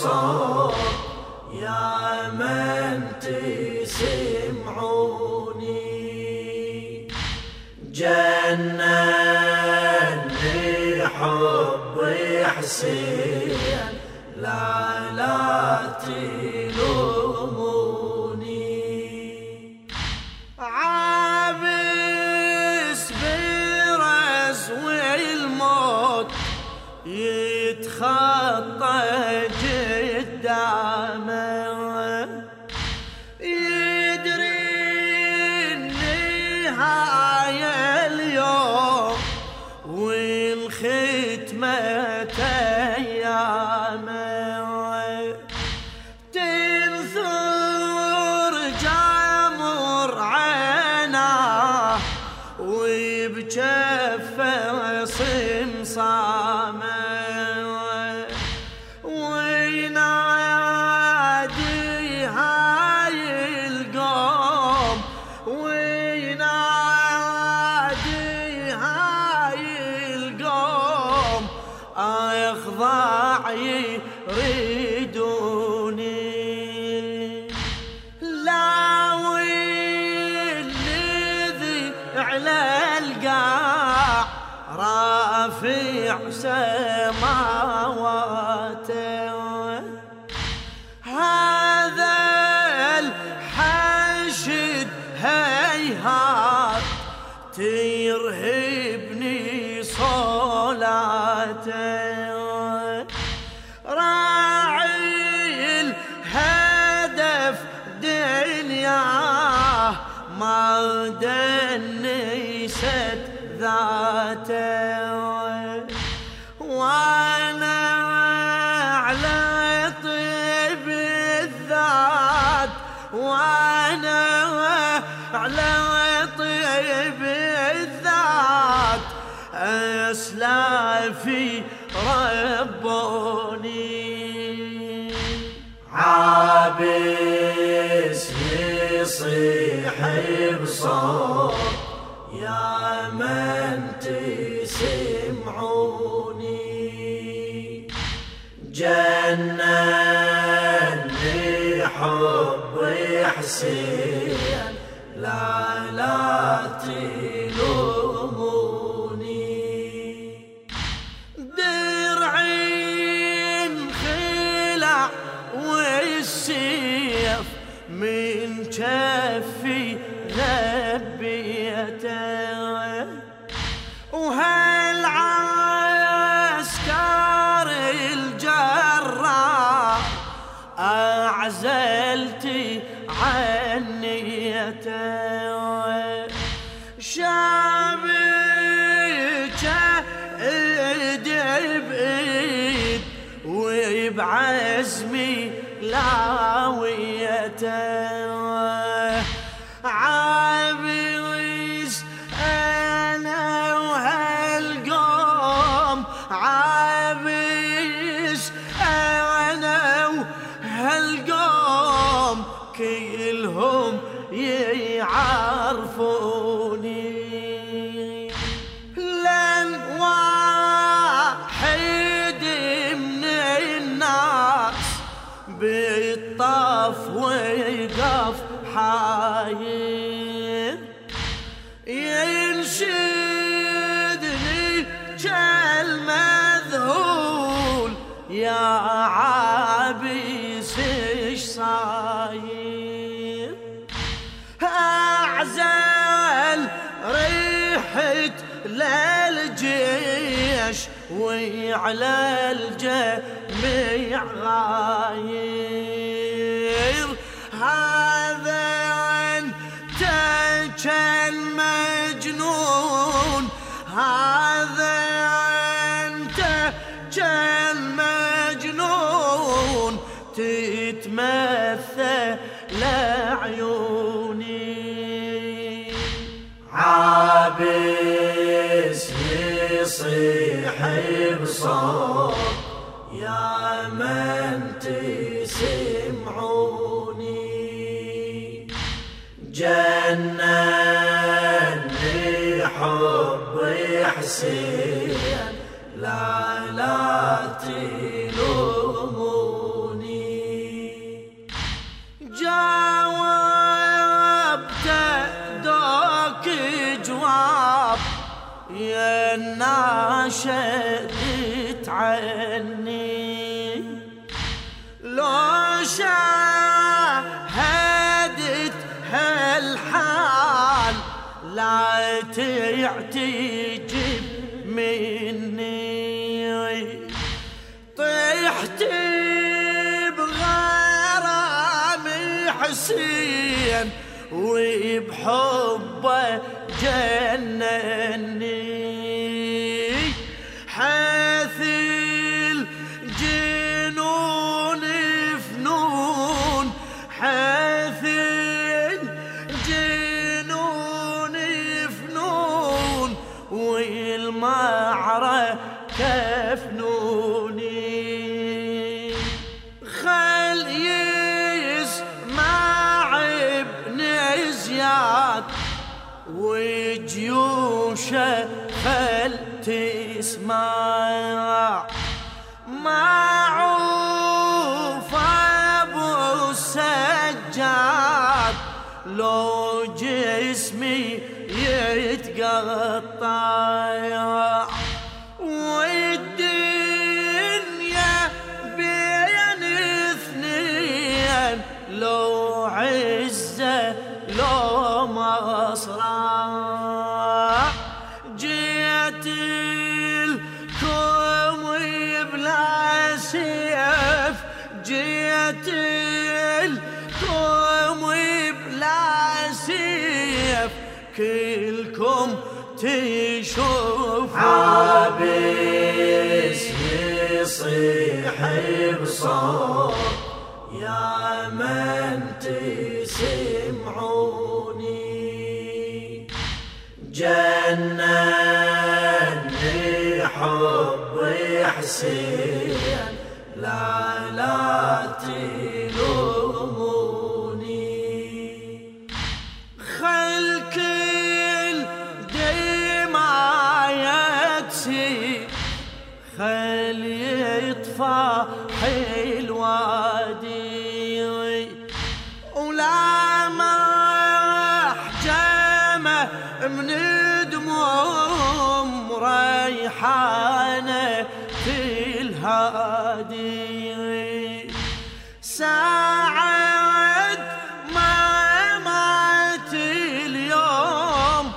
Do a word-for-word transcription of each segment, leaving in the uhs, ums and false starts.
بصوت يا من تسمعوني، جنن لحب حسين لا لا تلوموني، عابس برز والموت يتخطى قدامه، يدري النهاية اليوم والختمة أيامه، تنثر جمر عيناه وبجفه صمصامه، وينادي هاي القوم وينادي هاي القوم اخضع يريدوني، لا والذي على القاع رافع سماواته، هذا الحشد هيهات ترهبني صلاته، راعي الهدف دنياه ما دنيست ذاته، وانا على طيب الذات وانا على طيب الذات اسلافي ربوني، عابس يصيح بصوت يا من تسمعوني، جنن لحب حسين لا لا تلوموني، درعي انخلع والسيف من كفي غبيته، وهالعسكر الجراح أعزلتي عنيته، شابكه ايد بايد وبعزمي لاويته، عابس انا وهالقوم عابس انا وهالقوم كلهم يعرفوني، لن واحد من الناس بالطف ويقف حاير ينشدني كالمذهول يا عابس ايش صاير، أعزل ريحة للجيش وعلى الجميع غاير، هذا أنت كان مجنون هذا أنت كان مجنون تتمثل لعيوني، عابس يصيح بصوت يا من تسمعوني، جنن لحب حسين لا لا تلوموني، ناشدت عني لو شاهدت هالحال لا تعتجب مني طيحت بغرام حسين وبحبه جنني حيث الجنون فنون حيث الجنون فنون والمعركة فنوني خل يسمع ابن زياد وجيوشه خل تسمع معروف ابو السجاد لو جسمي يتقطع والدنيا بين اثنين لو عزه لو مصرع جيت لكم بلا سيف جيت لكم بلا سيف كلكم تشوف عابس يصيح بصوت يا من تسمعوني جنني حب حسين لا لا تلوموني خل كل دمعة يكسي خل يطفى الوادي ولا محجمة من دموم ريحانة في الهادي ساعد ما مات اليوم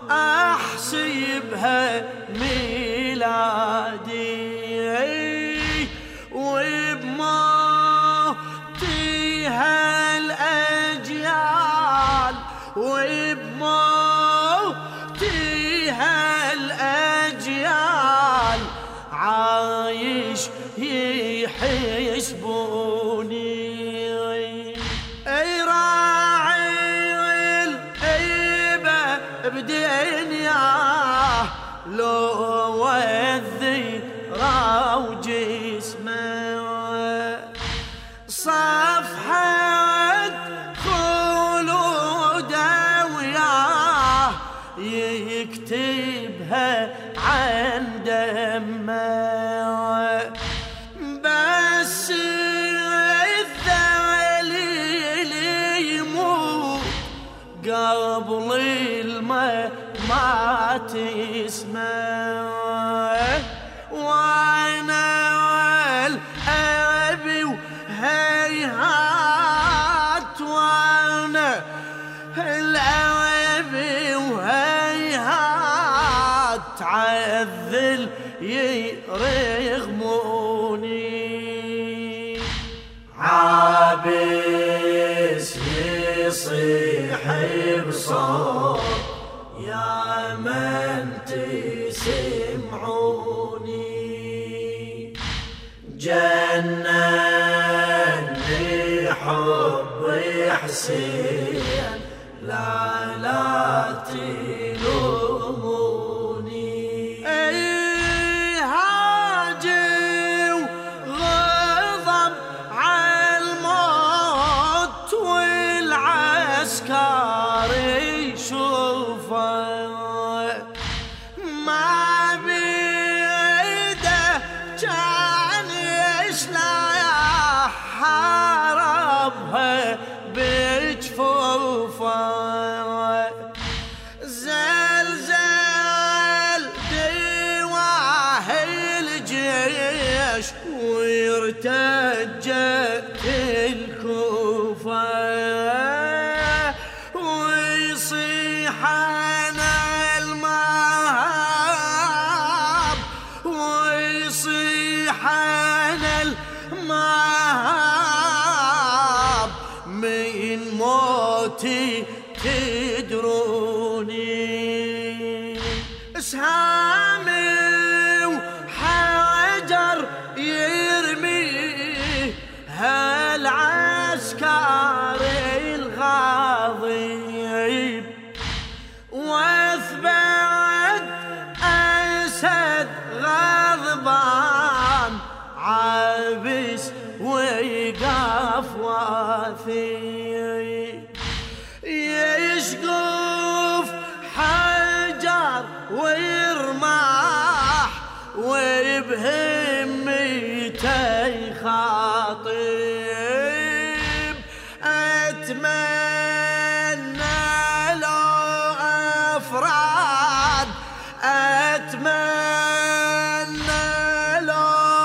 أحسبها ميلادي وبموتي هالأجيال وبموتي هالأجيال عايش يحسبوني اي راعي الهيبة بدنياه لو والذرى وجسمه صفحة خلوده وياه يكتبها عن دمه بس الذليل يموت قبل الممات اسمه وانا والابي وهيهات وانا الابي وهيهات عذل يرغموني عابس يصيح بصوت يا من تسمعوني جنني حب حسين لا لا تلوموني اي هاجي وغضب عالموت والعسكري شوفه ما بيده كان يشلح حاربها بجفوفه زي الجيش وارتجت الكوفة ويصيح أنا المهاب ويصيح أنا المهاب من موتي تدروني اسهامي وحجر يرميه هالعسكري الغاضب واثبت اسد غضبان عابس ويقف واثيب يشقف حجر ويرماح وبهمته يخاطب أتمنى لو أفراد أتمنى لو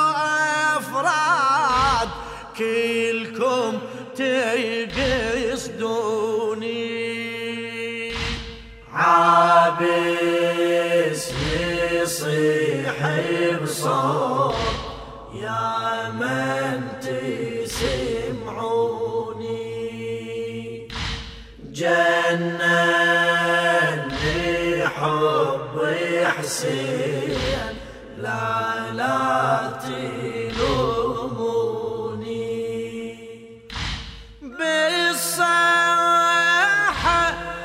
أفراد كلكم تقصدوني عابس يصيح بصوت يا من تسمعوني جنن لحب حسين لا لا تلوموني بالصحة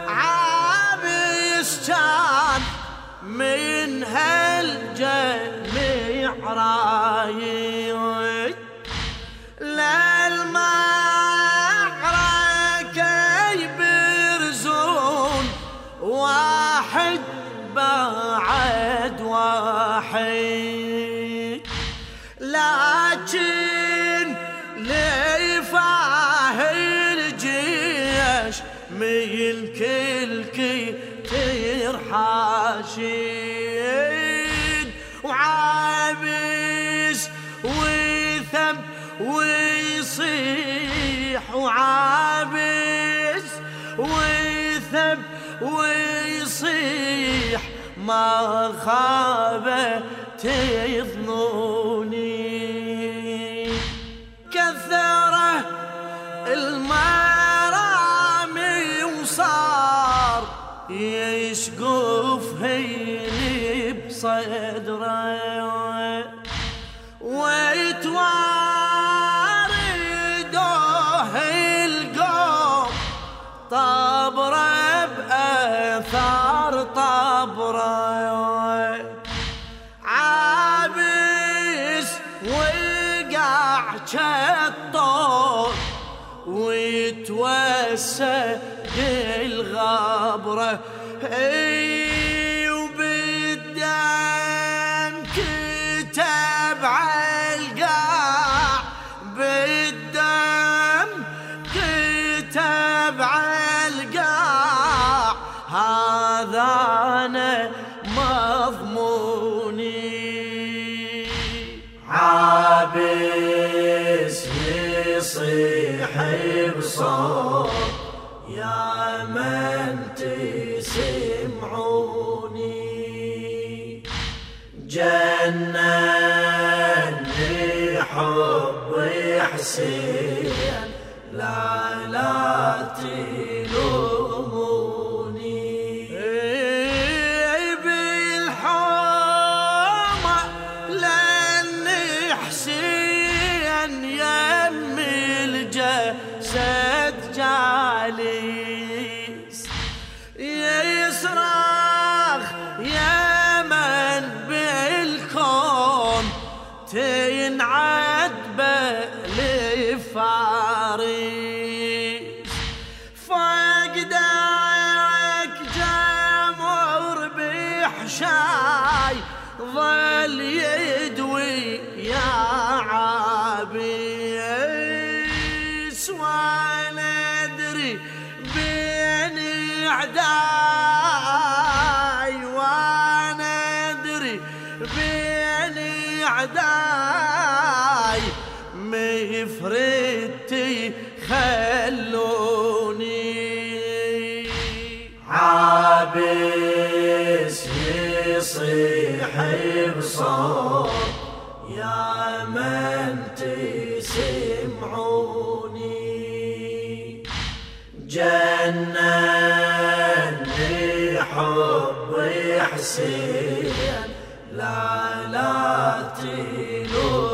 عابس كان من هالجميع رايد للمعركة يبرزون واحد بعد واحد لكن ليفاه الجيش من كل كتير حاشد وعابس ويثم ويصيح وعابس ويثم ويصيح ما خاب تظنوني كثره المرامي وصار يشقف هيلي بصدره ويتواردوه القوم طبره بأثار طبره عابس وقع كالطور ويتوسد الغبره اي وبالدم كتب عالقاع بالدم كتب عالقاع هذا انا مضموني عابس يصيح بصوت يا من تسمعوني جنن لحب حسين لا لا تلوموني بالحومة لن حسين يم الجسد جالس يصرخ يا من بالكون تنعد بالفارس فقدك جمر بحشاي ظل يدوي يا عابس وانا ادري بين اعداي وانا ادري بين اعداي عابس يصيح بصوت يا من تسمعوني، جنني حب حسين لا لا تلوموني.